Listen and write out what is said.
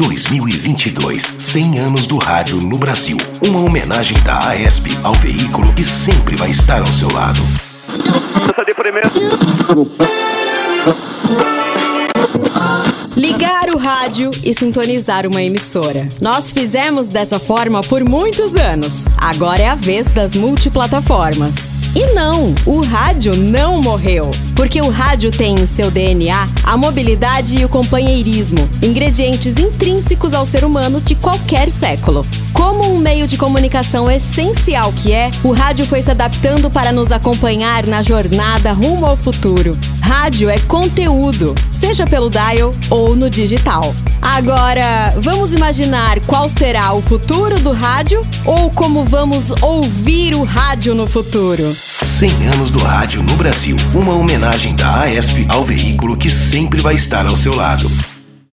2022, 100 anos do rádio no Brasil. Uma homenagem da AESP ao veículo que sempre vai estar ao seu lado. Ligar o rádio e sintonizar uma emissora. Nós fizemos dessa forma por muitos anos. Agora é a vez das multiplataformas. E não, o rádio não morreu, porque o rádio tem em seu DNA a mobilidade e o companheirismo, ingredientes intrínsecos ao ser humano de qualquer século. Como um meio de comunicação essencial que é, o rádio foi se adaptando para nos acompanhar na jornada rumo ao futuro. Rádio é conteúdo, seja pelo dial ou no digital. Agora, vamos imaginar qual será o futuro do rádio ou como vamos ouvir o rádio no futuro. 100 anos do rádio no Brasil. Uma homenagem da AESP ao veículo que sempre vai estar ao seu lado.